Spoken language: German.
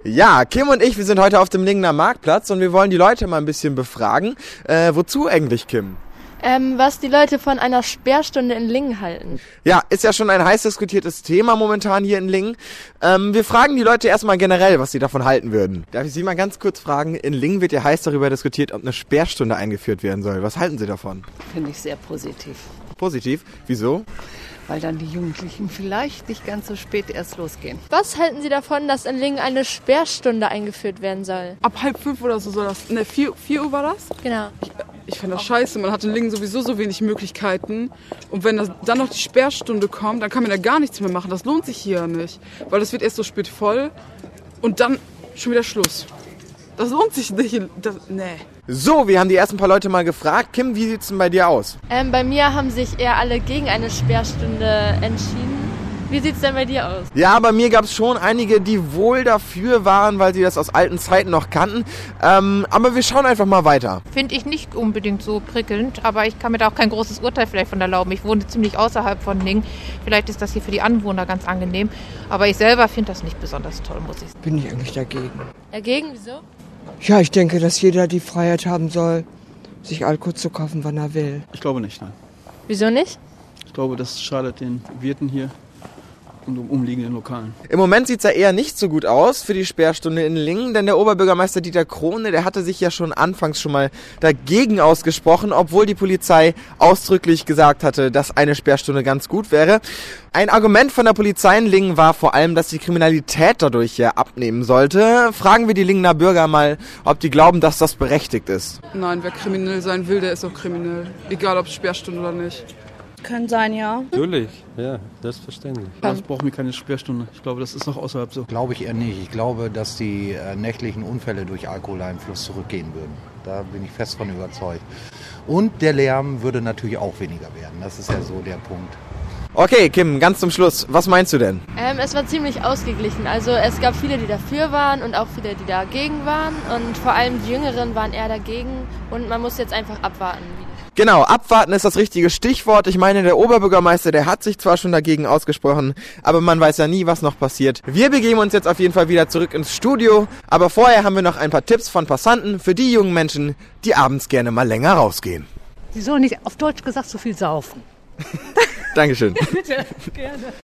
Ja, Kim und ich, wir sind heute auf dem Lingener Marktplatz und wir wollen die Leute mal ein bisschen befragen. Wozu eigentlich, Kim? Was die Leute von einer Sperrstunde in Lingen halten. Ja, ist ja schon ein heiß diskutiertes Thema momentan hier in Lingen. Wir fragen die Leute erstmal generell, was sie davon halten würden. Darf ich Sie mal ganz kurz fragen? In Lingen wird ja heiß darüber diskutiert, ob eine Sperrstunde eingeführt werden soll. Was halten Sie davon? Finde ich sehr positiv. Positiv? Wieso? Weil dann die Jugendlichen vielleicht nicht ganz so spät erst losgehen. Was halten Sie davon, dass in Lingen eine Sperrstunde eingeführt werden soll? Ab 4:30 oder so soll das. Ne, 4 Uhr war das? Genau. Ich finde das scheiße. Man hat in Lingen sowieso so wenig Möglichkeiten. Und wenn dann noch die Sperrstunde kommt, dann kann man ja gar nichts mehr machen. Das lohnt sich hier ja nicht. Weil das wird erst so spät voll und dann schon wieder Schluss. Das lohnt sich nicht. Nee. So, wir haben die ersten paar Leute mal gefragt. Kim, wie sieht's denn bei dir aus? Bei mir haben sich eher alle gegen eine Sperrstunde entschieden. Wie sieht's denn bei dir aus? Ja, bei mir gab's schon einige, die wohl dafür waren, weil sie das aus alten Zeiten noch kannten. Aber wir schauen einfach mal weiter. Finde ich nicht unbedingt so prickelnd, aber ich kann mir da auch kein großes Urteil vielleicht von erlauben. Ich wohne ziemlich außerhalb von Lingen. Vielleicht ist das hier für die Anwohner ganz angenehm. Aber ich selber finde das nicht besonders toll, muss ich sagen. Bin ich eigentlich dagegen. Dagegen? Wieso? Ja, ich denke, dass jeder die Freiheit haben soll, sich Alkohol zu kaufen, wann er will. Ich glaube nicht, nein. Wieso nicht? Ich glaube, das schadet den Wirten hier und umliegenden Lokalen. Im Moment sieht's ja eher nicht so gut aus für die Sperrstunde in Lingen, denn der Oberbürgermeister Dieter Krone, der hatte sich ja schon anfangs mal dagegen ausgesprochen, obwohl die Polizei ausdrücklich gesagt hatte, dass eine Sperrstunde ganz gut wäre. Ein Argument von der Polizei in Lingen war vor allem, dass die Kriminalität dadurch ja abnehmen sollte. Fragen wir die Lingener Bürger mal, ob die glauben, dass das berechtigt ist. Nein, wer kriminell sein will, der ist auch kriminell. Egal, ob Sperrstunde oder nicht. Kann sein, ja. Natürlich, ja, selbstverständlich. Das brauchen wir keine Sperrstunde. Ich glaube, das ist noch außerhalb so. Glaube ich eher nicht. Ich glaube, dass die nächtlichen Unfälle durch Alkoholeinfluss zurückgehen würden. Da bin ich fest von überzeugt. Und der Lärm würde natürlich auch weniger werden. Das ist ja so der Punkt. Okay, Kim, ganz zum Schluss, was meinst du denn? Es war ziemlich ausgeglichen. Also es gab viele, die dafür waren und auch viele, die dagegen waren. Und vor allem die Jüngeren waren eher dagegen. Und man muss jetzt einfach abwarten. Genau, abwarten ist das richtige Stichwort. Ich meine, der Oberbürgermeister, der hat sich zwar schon dagegen ausgesprochen, aber man weiß ja nie, was noch passiert. Wir begeben uns jetzt auf jeden Fall wieder zurück ins Studio, aber vorher haben wir noch ein paar Tipps von Passanten für die jungen Menschen, die abends gerne mal länger rausgehen. Sie sollen nicht, auf Deutsch gesagt, so viel saufen. Dankeschön. Bitte, gerne.